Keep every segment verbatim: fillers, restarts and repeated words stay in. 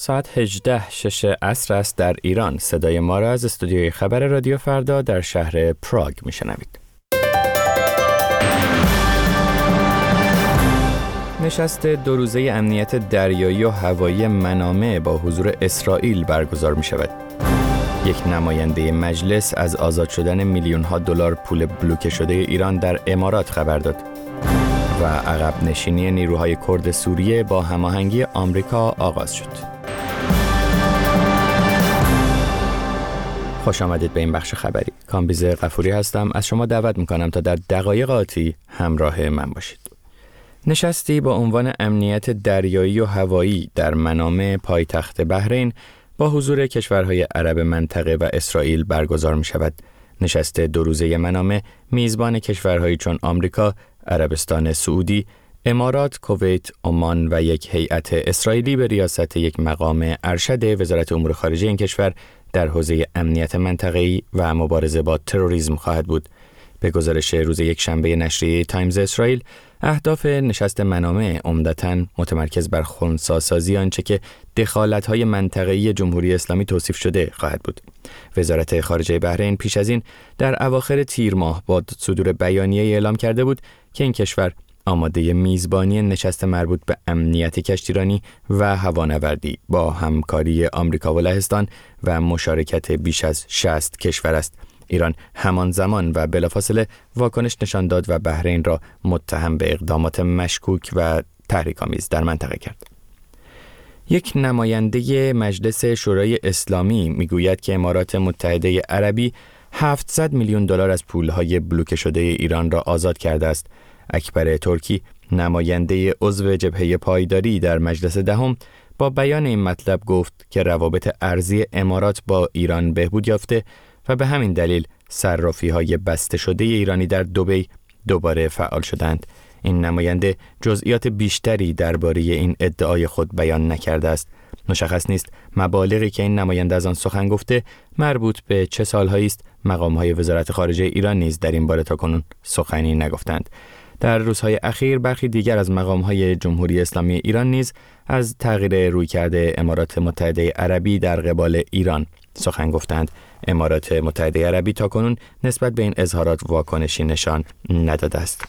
ساعت هجده شش عصر است در ایران. صدای ما را از استودیوی خبر رادیو فردا در شهر پراگ میشنوید. نشست دو روزه امنیت دریایی و هوایی منامه با حضور اسرائیل برگزار می شود. یک نماینده مجلس از آزاد شدن میلیون ها دلار پول بلوکه شده ایران در امارات خبر داد و عقب نشینی نیروهای کرد سوریه با هماهنگی آمریکا آغاز شد. خوش آمدید به این بخش خبری. کامبیز غفوری هستم. از شما دعوت میکنم تا در دقایق آتی همراه من باشید. نشستی با عنوان امنیت دریایی و هوایی در منامه پایتخت بحرین با حضور کشورهای عرب منطقه و اسرائیل برگزار می شود. نشست دو روزه منامه میزبان کشورهایی چون آمریکا، عربستان سعودی، امارات، کویت، عمان و یک هیئت اسرائیلی به ریاست یک مقام ارشد وزارت امور خارجه این کشور در حوزه امنیت منطقه‌ای و مبارزه با تروریسم خواهد بود. به گزارش روز یک شنبه نشریه تایمز اسرائیل، اهداف نشست منامه عمدتاً متمرکز بر خنثی‌سازی آنچه که دخالت‌های منطقه‌ای جمهوری اسلامی توصیف شده خواهد بود. وزارت خارجه بحرین پیش از این در اواخر تیر ماه با صدور بیانیه‌ای اعلام کرده بود که این کشور آماده میزبانی نشست مربوط به امنیت کشتیرانی و هوانوردی با همکاری آمریکا و لهستان و مشارکت بیش از شصت کشور است. ایران همان زمان و بلافاصله واکنش نشان داد و بحرین را متهم به اقدامات مشکوک و تحریک‌آمیز در منطقه کرد. یک نماینده مجلس شورای اسلامی میگوید که امارات متحده عربی هفتصد میلیون دلار از پولهای بلوکه شده ایران را آزاد کرده است. اکبر ترکی، نماینده عضو جبهه پایداری در مجلس دهم، با بیان این مطلب گفت که روابط ارزی امارات با ایران بهبود یافته و به همین دلیل صرافی‌های بسته شده ایرانی در دبی دوباره فعال شدند. این نماینده جزئیات بیشتری درباره این ادعای خود بیان نکرده است. مشخص نیست مبالغی که این نماینده از آن سخن گفته مربوط به چه سال‌هایی است. مقام‌های وزارت خارجه ایران نیز در این باره تاکنون سخنی نگفتند. در روزهای اخیر برخی دیگر از مقام‌های جمهوری اسلامی ایران نیز از تغییر رویکرد امارات متحده عربی در قبال ایران سخن گفتند. امارات متحده عربی تاکنون نسبت به این اظهارات واکنشی نشان نداده است.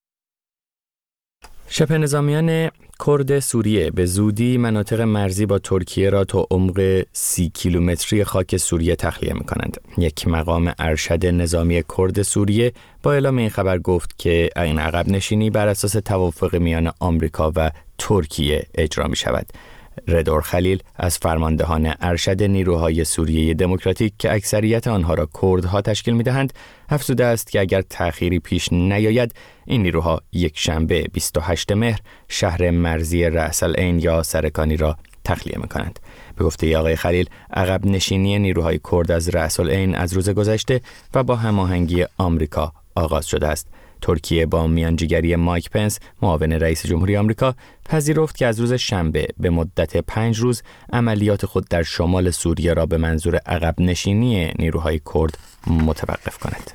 شبه نظامیان کرد سوریه به زودی مناطق مرزی با ترکیه را تا عمق سی کیلومتری خاک سوریه تخلیه می کنند. یک مقام ارشد نظامی کرد سوریه با اعلام این خبر گفت که این عقب نشینی بر اساس توافق میان آمریکا و ترکیه اجرا می شود. ردور خلیل از فرماندهان ارشد نیروهای سوریه دموکراتیک که اکثریت آنها را کردها تشکیل می‌دهند، افزوده است که اگر تأخیری پیش نیاید، این نیروها یک شنبه بیست و هشتم مهر شهر مرزی رأس العین یا سرکانی را تخلیه می‌کنند. به گفته آقای خلیل، عقب نشینی نیروهای کرد از رأس العین از روز گذشته و با هماهنگی آمریکا آغاز شده است. ترکیه با میانجیگری مایک پنس، معاون رئیس جمهوری آمریکا، پذیرفت که از روز شنبه به مدت پنج روز عملیات خود در شمال سوریه را به منظور عقب نشینی نیروهای کرد متوقف کند.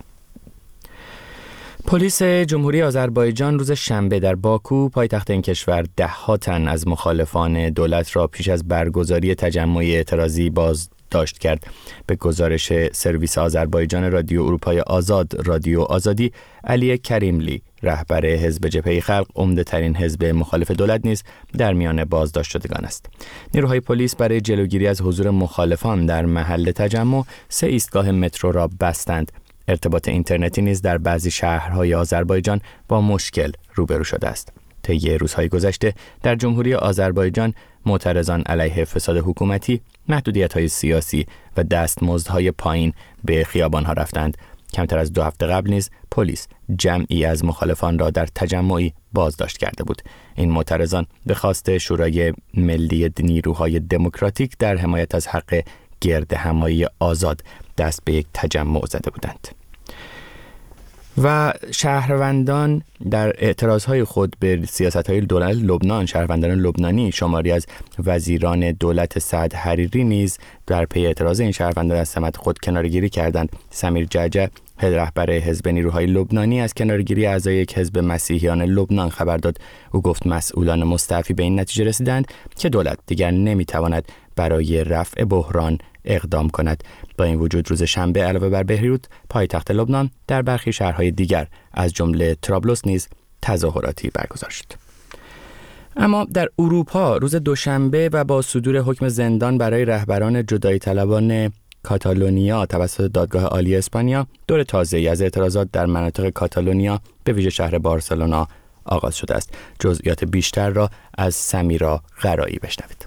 پلیس جمهوری آذربایجان روز شنبه در باکو، پایتخت این کشور، ده ها تن از مخالفان دولت را پیش از برگزاری تجمع اعتراضی باز داشت کرد. به گزارش سرویس آذربایجان رادیو اروپای آزاد، رادیو آزادی، علی کریملی، رهبر حزب جبهه خلق، عمده ترین حزب مخالف دولت نیز در میان بازداشت شدگان است. نیروهای پلیس برای جلوگیری از حضور مخالفان در محل تجمع سه ایستگاه مترو را بستند. ارتباط اینترنتی نیز در بعضی شهرهای آذربایجان با مشکل روبرو شده است. طی روزهای گذشته در جمهوری آذربایجان معترضان علیه فساد حکومتی، محدودیت‌های سیاسی و دستمزدهای پایین به خیابان‌ها رفتند. کمتر از دو هفته قبل نیز پلیس جمعی از مخالفان را در تجمعی بازداشت کرده بود. این معترضان به خواست شورای ملی نیروهای دموکراتیک در حمایت از حق گردهمایی آزاد دست به یک تجمع زده بودند. و شهروندان در اعتراضهای خود به سیاست‌های دولت لبنان، شهروندان لبنانی شماری از وزیران دولت سعد حریری نیز در پی اعتراض این شهروندان از سمت خود کناره‌گیری کردند. سمیر جعجع، رهبر حزب نیروهای لبنانی از کنارگیری اعضای یک حزب مسیحیان لبنان خبر داد. او گفت مسئولان مستعفی به این نتیجه رسیدند که دولت دیگر نمیتواند برای رفع بحران اقدام کند. با این وجود روز شنبه علاوه بر بیروت، پایتخت لبنان، در برخی شهرهای دیگر از جمله طرابلس نیز تظاهراتی برگزار شد. اما در اروپا روز دوشنبه و با صدور حکم زندان برای رهبران جدایی طلبان کاتالونیا توسط دادگاه عالی اسپانیا، دور تازه‌ای از اعتراضات در مناطق کاتالونیا به ویژه شهر بارسلونا آغاز شده است. جزئیات بیشتر را از سمیرا غرایی بشنوید.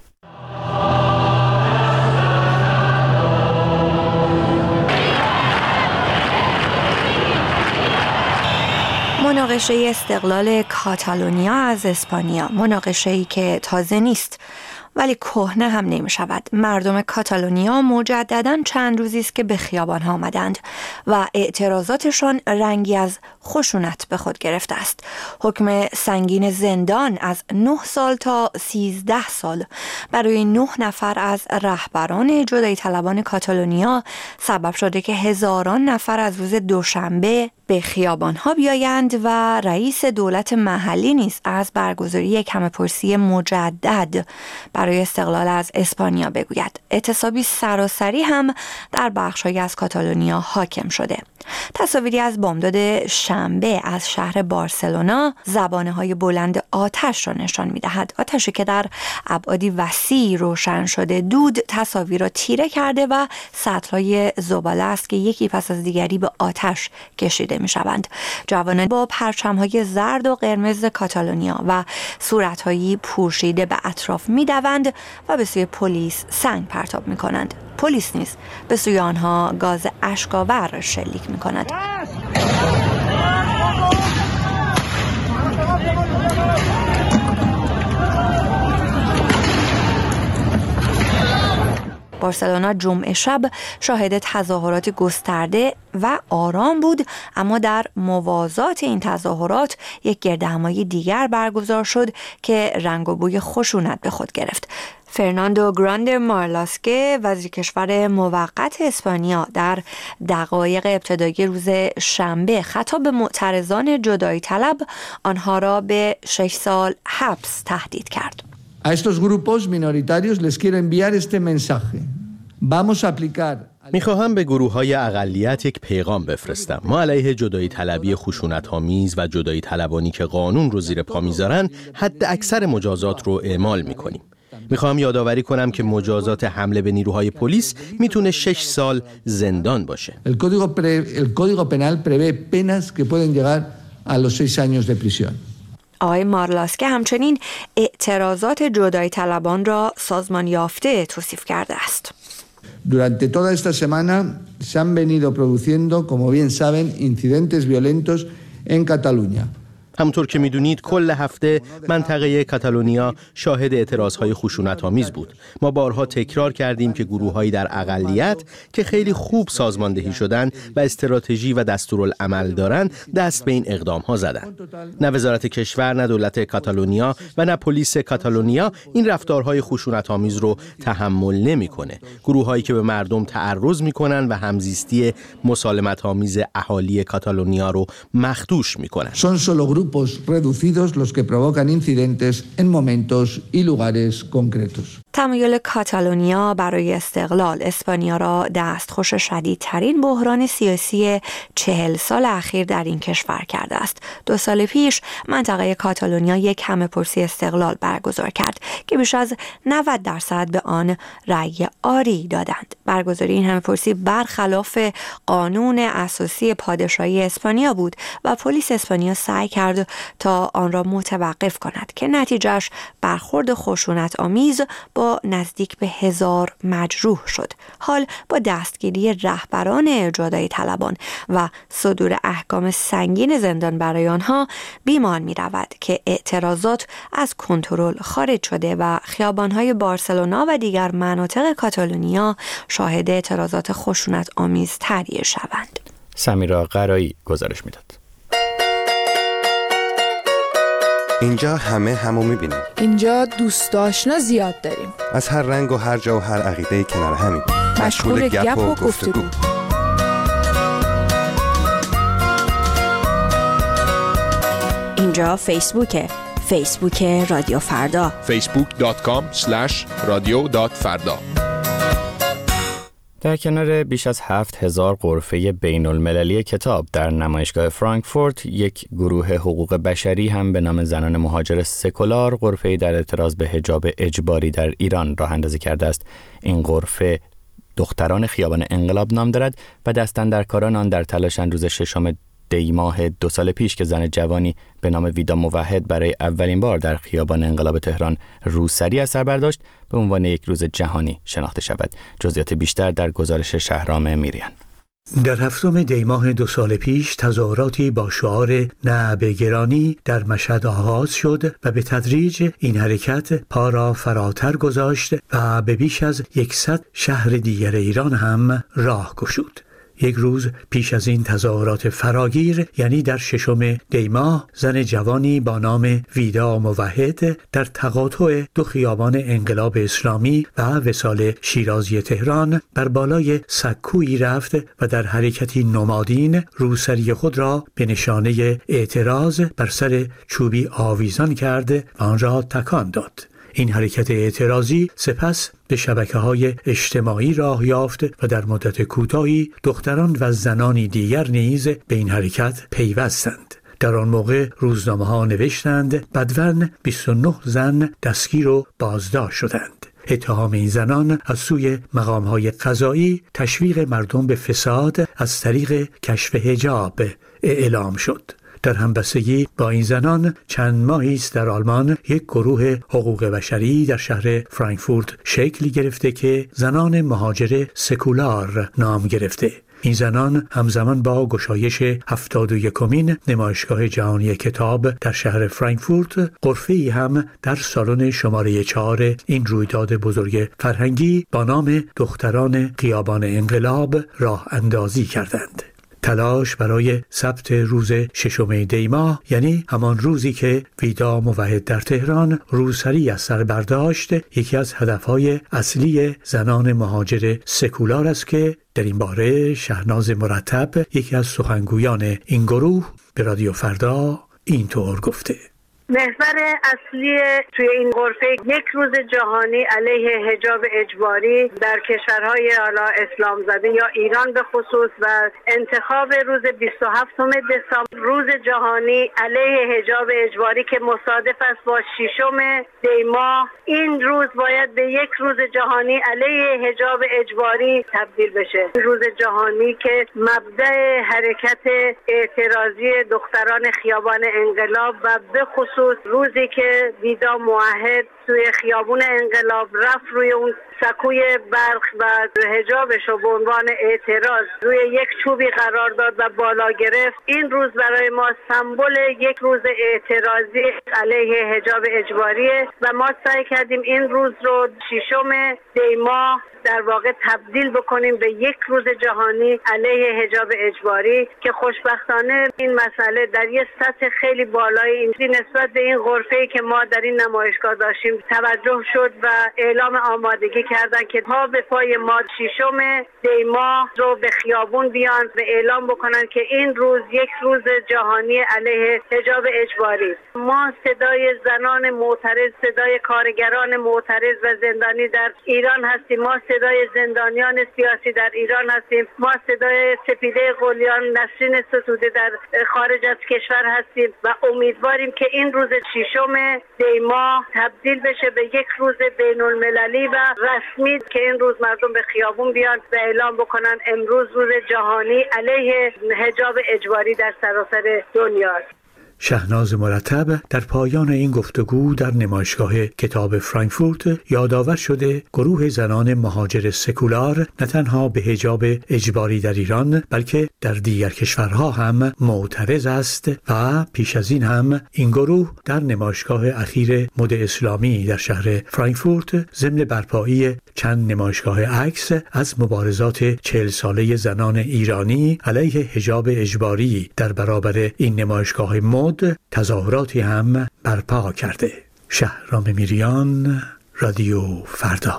مناقشه استقلال کاتالونیا از اسپانیا، مناقشه‌ای که تازه نیست ولی کهنه هم نمی شود. مردم کاتالونیا مجدداً چند روزی است که به خیابان‌ها آمدند و اعتراضاتشان رنگی از خشونت به خود گرفته است. حکم سنگین زندان از نه سال تا سیزده سال برای نه نفر از رهبران جدایی طلبان کاتالونیا سبب شده که هزاران نفر از روز دوشنبه به خیابان‌ها بیایند و رئیس دولت محلی نیز از برگزاری یک همه‌پرسی مجدد برای استقلال از اسپانیا بگوید. اعتصابی سراسری هم در بخش‌هایی از کاتالونیا حاکم شده. تصاویری از بامداد شنبه از شهر بارسلونا زبانه‌های بلند آتش را نشان می‌دهد. آتشی که در ابعادی وسیع روشن شده. دود تصاویر را تیره کرده و سطل‌های زباله است که یکی پس از دیگری به آتش کشیده می‌شوند. جوانان با پرچم‌های زرد و قرمز کاتالونیا و صورت‌هایی پوشیده به اطراف می‌دوند و به سوی پلیس سنگ پرتاب می‌کنند. پلیس نیز به سوی آنها گاز اشک‌آور شلیک می‌کند. بارسلونا جمعه شب شاهد تظاهرات گسترده و آرام بود، اما در موازات این تظاهرات یک گردهمایی دیگر برگزار شد که رنگ و بوی خشونت به خود گرفت. فرناندو گراند مارلاسکه وزیر کشور موقت اسپانیا در دقایق ابتدایی روز شنبه خطاب به معترضان جدایی طلب آنها را به شش سال حبس تهدید کرد. A estos grupos minoritarios les quiero enviar este mensaje. Vamos a aplicar. میخواهم به گروه‌های اقلیت یک پیغام بفرستم. ما علیه جدایی طلبی خشونت‌آمیز و جدایی طلبانی که قانون رو زیر پا میذارن حد اکثر مجازات رو اعمال میکنیم. میخواهم یادآوری کنم که مجازات حمله به نیروهای پلیس میتونه شش سال زندان باشه. El código pre, el código penal prevé penas que pueden llegar a los seis años de prisión. آقای مارلاسکه همچنین اعتراضات جدایی طلبان را سازمان یافته توصیف کرده است. Durante toda esta semana se han venido produciendo, como bien saben, incidentes violentos en Cataluña. همونطور که میدونید کل هفته منطقه کاتالونیا شاهد اعتراضهای خشونت‌آمیز بود. ما بارها تکرار کردیم که گروه‌هایی در اقلیت که خیلی خوب سازماندهی شدن و استراتژی و دستورالعمل دارن دست به این اقدام‌ها زدن. نه وزارت کشور، نه دولت کاتالونیا و نه پلیس کاتالونیا این رفتارهای خشونت‌آمیز رو تحمل نمی‌کنه. گروه‌هایی که به مردم تعرض می‌کنن و همزیستی مسالمت‌آمیز اهالی کاتالونیا رو مخدوش می‌کنن. grupos reducidos los que provocan incidentes en momentos y lugares concretos. تمایل کاتالونیا برای استقلال اسپانیا را دستخوش شدیدترین بحران سیاسی چهل سال اخیر در این کشور کرده است. دو سال پیش منطقه کاتالونیا یک همه‌پرسی استقلال برگزار کرد که بیش از نود درصد به آن رأی آری دادند. برگزاری این همه‌پرسی برخلاف قانون اساسی پادشاهی اسپانیا بود و پلیس اسپانیا سعی کرد تا آن را متوقف کند که نتیجهش برخورد خشونت آمیز با نزدیک به هزار مجروح شد. حال با دستگیری رهبران جدایی طلبان و صدور احکام سنگین زندان برای آنها بیمان می رود که اعتراضات از کنترل خارج شده و خیابان‌های بارسلونا و دیگر مناطق کاتالونیا شاهد اعتراضات خشونت آمیز تری شوند. سمیرا غرایی گزارش میداد. اینجا همه همو میبینیم. اینجا دوست آشنا زیاد داریم. از هر رنگ و هر جا و هر عقیده کنار همیم. مشغول گپ و گفتگو. اینجا فیسبوکه. فیسبوک رادیو فردا. فیسبوک دات کام اسلش رادیو دات فردا. در کنار بیش از هفت هزار غرفه بین المللی کتاب در نمایشگاه فرانکفورت، یک گروه حقوق بشری هم به نام زنان مهاجر سکولار غرفه‌ای در اعتراض به حجاب اجباری در ایران راه اندازی کرده است. این غرفه دختران خیابان انقلاب نام دارد و دستاندرکاران آن در تلاشند روز ششم دی ماه دو سال پیش که زن جوانی به نام ویدا موحد برای اولین بار در خیابان انقلاب تهران روسری از سر برداشت به عنوان یک روز جهانی شناخته شود. جزئیات بیشتر در گزارش شهرام میریان. در هفتم دی ماه دو سال پیش تظاهراتی با شعار نه به گرانی در مشهد آغاز شد و به تدریج این حرکت پا را فراتر گذاشت و به بیش از یکصد شهر دیگر ایران هم راه گشود. یک روز پیش از این تظاهرات فراگیر، یعنی در ششم دی ماه، زن جوانی با نام ویدا موحد در تقاطع دو خیابان انقلاب اسلامی و وصال شیرازی تهران بر بالای سکویی رفت و در حرکتی نمادین روسری خود را به نشانه اعتراض بر سر چوبی آویزان کرد و آن را تکان داد. این حرکت اعتراضی سپس به شبکه‌های اجتماعی راه یافت و در مدت کوتاهی دختران و زنانی دیگر نیز به این حرکت پیوستند. در آن موقع روزنامه‌ها نوشتند بدون بیست و نه زن دستگیر و بازداشت شدند. اتهام این زنان از سوی مقام‌های قضایی تشویق مردم به فساد از طریق کشف حجاب اعلام شد. در همبستگی با این زنان چند ماهی است در آلمان یک گروه حقوق بشری در شهر فرانکفورت شکل گرفته که زنان مهاجر سکولار نام گرفته. این زنان همزمان با گشایش هفتاد و یکمین نمایشگاه جهانی کتاب در شهر فرانکفورت غرفه‌ای هم در سالن شماره چهار این رویداد بزرگ فرهنگی با نام دختران خیابان انقلاب راه اندازی کردند. تلاش برای ثبت روز ششم دی ماه، یعنی همان روزی که ویدا موحد در تهران روسری از سر برداشت، یکی از هدفهای اصلی زنان مهاجر سکولار است که در این باره شهناز مرتب، یکی از سخنگویان این گروه، به رادیو فردا اینطور گفته: محور اصلی توی این غرفه یک روز جهانی علیه حجاب اجباری در کشورهای حالا اسلام زده یا ایران به خصوص و انتخاب روز بیست و هفتم دسامبر روز جهانی علیه حجاب اجباری که مصادف است با ششم دی ماه. این روز باید به یک روز جهانی علیه حجاب اجباری تبدیل بشه. روز جهانی که مبدأ حرکت اعتراضی دختران خیابان انقلاب و به خصوص روزی که ویدا موحد توی خیابون انقلاب رفت روی اون سکوی برق و حجابش رو به عنوان اعتراض روی یک چوبی قرار داد و بالا گرفت. این روز برای ما سمبل یک روز اعتراضی علیه حجاب اجباریه و ما سعی کردیم این روز رو ششم دی ماه در واقع تبدیل بکنیم به یک روز جهانی علیه حجاب اجباری که خوشبختانه این مسئله در یه سطح خیلی بالای این نسبت به این غرفه‌ای که ما در این نمایشگاه داشتیم توجه شد و اعلام آمادگی کردن که پا به پای ما ششم دی ماه رو به خیابون بیان و اعلام بکنن که این روز یک روز جهانی علیه حجاب اجباری. ما صدای زنان معترض، صدای کارگران معترض و زندانی در ایران هستیم. ما صدای زندانیان سیاسی در ایران هستیم. ما صدای سپیده قلیان، نسرین ستوده در خارج از کشور هستیم و امیدواریم که این روز ششم دی ماه تبدیل بشه به یک روز بین المللی و رسمی که این روز مردم به خیابون بیان و اعلام بکنن امروز روز جهانی علیه حجاب اجباری در سراسر دنیا است. شهناز مرتب در پایان این گفتگو در نمایشگاه کتاب فرانکفورت یادآور شده گروه زنان مهاجر سکولار نه تنها به حجاب اجباری در ایران بلکه در دیگر کشورها هم معترض است و پیش از این هم این گروه در نمایشگاه اخیر مد اسلامی در شهر فرانکفورت ضمن برپایی چند نمایشگاه عکس از مبارزات چهل ساله زنان ایرانی علیه حجاب اجباری در برابر این نمایشگاه مد تظاهراتی هم برپا کرده. شهرام میریان، رادیو فردا.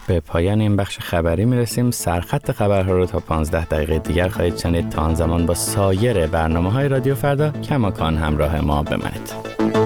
به پایان این بخش خبری میرسیم. سرخط خبرها رو تا پانزده دقیقه دیگر خواهید شنید. تا آن زمان با سایر برنامه‌های رادیو فردا کماکان همراه ما بمانید.